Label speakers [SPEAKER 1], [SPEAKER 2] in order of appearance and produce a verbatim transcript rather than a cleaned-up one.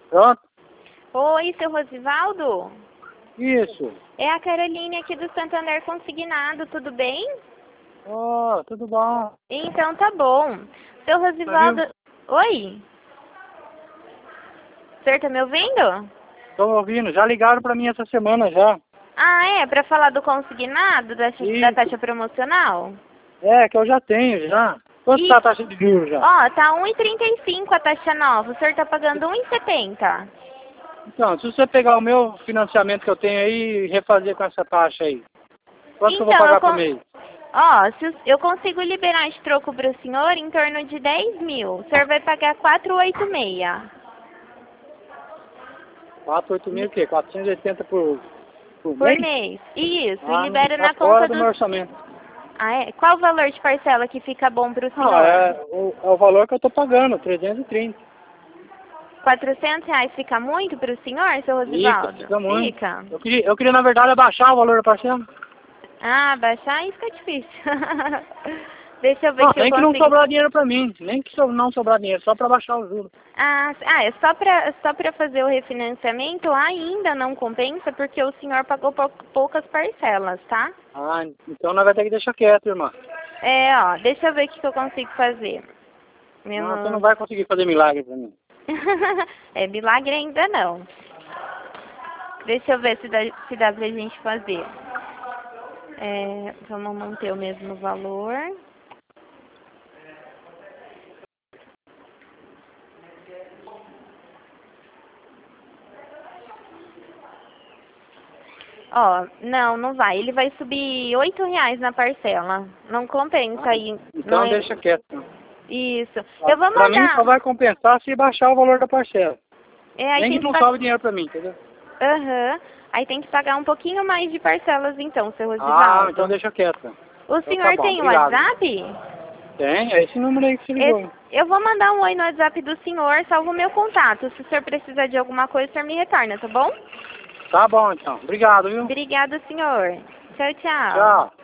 [SPEAKER 1] Pronto?
[SPEAKER 2] Oi, seu Rosivaldo?
[SPEAKER 1] Isso.
[SPEAKER 2] É a Caroline aqui do Santander Consignado, tudo bem?
[SPEAKER 1] Oh, tudo bom.
[SPEAKER 2] Então tá bom. Seu Rosivaldo... Oi? O senhor tá me ouvindo?
[SPEAKER 1] Tô ouvindo. Já ligaram pra mim essa semana já.
[SPEAKER 2] Ah, é? Pra falar do consignado, da, da
[SPEAKER 1] Isso.
[SPEAKER 2] taxa promocional?
[SPEAKER 1] É, que eu já tenho já. Quanto
[SPEAKER 2] Isso.
[SPEAKER 1] tá a taxa de juros já?
[SPEAKER 2] Ó, tá um e trinta e cinco a taxa nova. O senhor tá pagando um e setenta.
[SPEAKER 1] Então, se você pegar o meu financiamento que eu tenho aí e refazer com essa taxa aí, quanto que eu vou
[SPEAKER 2] Então,
[SPEAKER 1] pagar
[SPEAKER 2] eu
[SPEAKER 1] por
[SPEAKER 2] con-
[SPEAKER 1] mês?
[SPEAKER 2] Ó, se o- eu consigo liberar esse troco pro senhor em torno de dez mil. O senhor vai pagar quatrocentos e oitenta e seis.
[SPEAKER 1] quatro, oito mil o quê? quatrocentos e oitenta por, por
[SPEAKER 2] Por
[SPEAKER 1] mês?
[SPEAKER 2] mês. Isso, e
[SPEAKER 1] Ah, não,
[SPEAKER 2] libera
[SPEAKER 1] tá
[SPEAKER 2] na
[SPEAKER 1] fora
[SPEAKER 2] conta
[SPEAKER 1] do
[SPEAKER 2] do...
[SPEAKER 1] meu orçamento.
[SPEAKER 2] Ah, é? Qual o valor de parcela que fica bom pro
[SPEAKER 1] Não,
[SPEAKER 2] senhor?
[SPEAKER 1] é o, é o valor que eu tô pagando, trezentos e trinta.
[SPEAKER 2] quatrocentos reais fica muito pro senhor, seu
[SPEAKER 1] Fica,
[SPEAKER 2] Rosivaldo?
[SPEAKER 1] fica muito.
[SPEAKER 2] Fica.
[SPEAKER 1] Eu queria, eu queria, na verdade, abaixar o valor da parcela.
[SPEAKER 2] Ah, baixar aí fica difícil. Deixa eu ver
[SPEAKER 1] Não,
[SPEAKER 2] que eu
[SPEAKER 1] tem que não
[SPEAKER 2] consigo...
[SPEAKER 1] sobrar dinheiro pra mim. Nem que so- não sobrar dinheiro, só pra baixar o juros.
[SPEAKER 2] Ah, ah, é só pra, só pra fazer o refinanciamento ainda não compensa porque o senhor pagou pou- poucas parcelas, tá?
[SPEAKER 1] Ah, então nós vamos ter que deixar quieto, irmã.
[SPEAKER 2] É, ó, deixa eu ver o que que eu consigo fazer.
[SPEAKER 1] Não, você não
[SPEAKER 2] Menos...
[SPEAKER 1] vai conseguir fazer milagre pra mim.
[SPEAKER 2] É milagre ainda não. Deixa eu ver se dá, se dá pra gente fazer. É, vamos manter o mesmo valor. Ó, não, não vai. Ele vai subir oito reais na parcela. Não compensa
[SPEAKER 1] Ah,
[SPEAKER 2] aí. Não
[SPEAKER 1] então
[SPEAKER 2] é...
[SPEAKER 1] deixa quieto. Então.
[SPEAKER 2] Isso. Eu vou
[SPEAKER 1] Pra mim só
[SPEAKER 2] mandar.
[SPEAKER 1] vai compensar se baixar o valor da parcela.
[SPEAKER 2] É, aí
[SPEAKER 1] Nem
[SPEAKER 2] tem
[SPEAKER 1] que
[SPEAKER 2] que
[SPEAKER 1] não
[SPEAKER 2] pagar.
[SPEAKER 1] sobe dinheiro pra mim, entendeu?
[SPEAKER 2] Aham. Aí tem que pagar um pouquinho mais de parcelas então, seu
[SPEAKER 1] Ah,
[SPEAKER 2] Rosivaldo.
[SPEAKER 1] então deixa quieto.
[SPEAKER 2] O
[SPEAKER 1] Então tá
[SPEAKER 2] senhor
[SPEAKER 1] bom,
[SPEAKER 2] tem
[SPEAKER 1] obrigado.
[SPEAKER 2] WhatsApp?
[SPEAKER 1] Tem, é esse número aí que você ligou.
[SPEAKER 2] Esse- Eu vou mandar um oi no WhatsApp do senhor, salvo o meu contato. Se o senhor precisar de alguma coisa, o senhor me retorna, tá bom?
[SPEAKER 1] Tá bom, então. Obrigado, viu?
[SPEAKER 2] Obrigada, senhor. Tchau, tchau.
[SPEAKER 1] Tchau.